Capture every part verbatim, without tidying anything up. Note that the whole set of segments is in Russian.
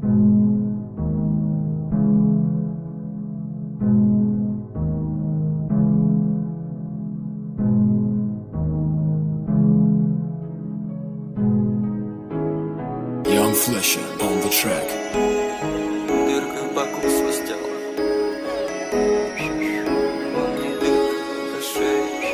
Young Fleischer on the track. Дырка в боку свистела. Во мне дырка за шеей.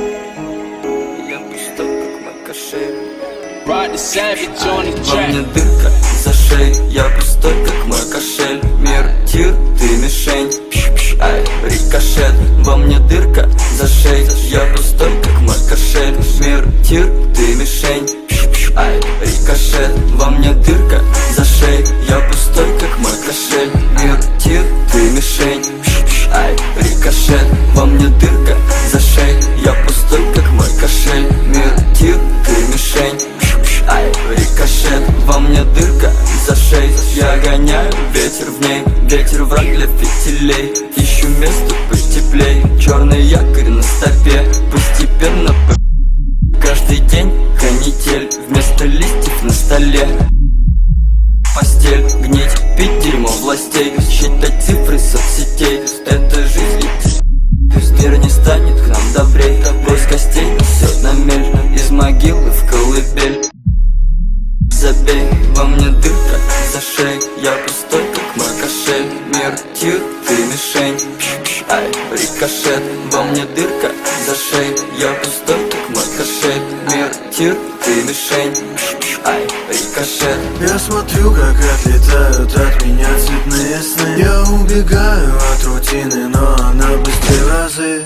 Я пустой, как мой кошель. Ride the savage on the Во мне track. дырка за шеей. Я пустой, как мой кошель. Мир, тир, ты мишень. Пш-пш, ай, рикошет. Во мне дырка за шеей. Я пустой, как мой кошель. Мир, тир, ты мишень. Пш-пш, ай, рикошет. Во мне дырка за шеей. Я пустой, как мой кошель. Мир, тир, ты мишень. Пш-пш, ай, рикошет. Во мне дырка за шеей. Я пустой, как мой кошель. Мир, тир, ты мишень. Пш-пш, ай, рикошет. Во мне дырка за шеей. Я гоняю ветер в ней. Ветер враг для фитилей. Ищу место потеплей. Черный якорь на стопе. Постепенно каждый день канитель. Вместо листьев на столе постель, гнить, пить дерьмо властей. Считать цифры соцсетей. Это жизнь летит. Мир не станет к нам добрей. Бой с костей несет на мель. Из могилы в колыбель. Забей, во мне дырка за шеей. Я пустой, как мой кошель. Мир, тир, ты мишень. Пш-пш, ай, рикошет. Во мне дырка за шеей. Я пустой, как мой кошель. Мир, тир, ты мишень. Пш-пш, ай, рикошет. Я смотрю, как отлетают от меня цветные сны. Я убегаю от рутины, но она быстрее в разы.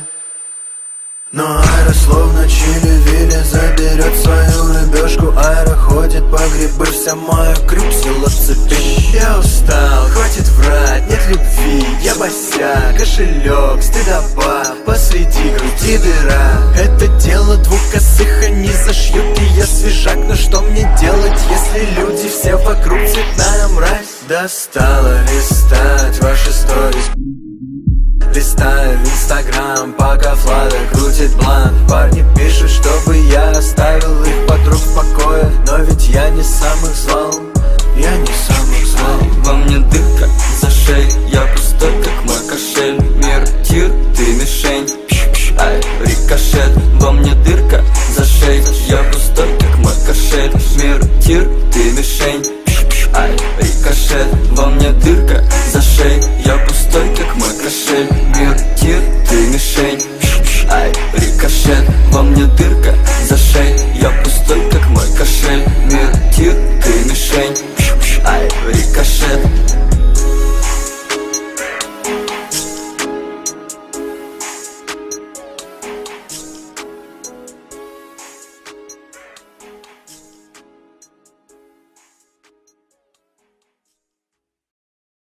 Но Айра словно чили-вили заберет свою рыбешку. Айра ходит по грибы, вся моя крюксила в цепи. Я устал, хватит врать, нет любви. Я босяк, кошелек, стыдоба. Посреди груди дыра. Это дело двух косых, они зашьют, и я свежак. Но что мне делать, если люди все вокруг цветная мразь? Достало листать ваши сторис. Листаю инстаграм, пока Влада крутит бланк. Парни пишут, чтобы я оставил их подруг в покое. Но ведь я не сам их звал, я не сам их звал. Во мне дырка за шеей. Я пустой, как мой кошель. Мир, тир, ты мишень. Пш-пш, ай, рикошет. Во мне дырка за шеей. Я пустой, как мой кошель. Мир, тир, ты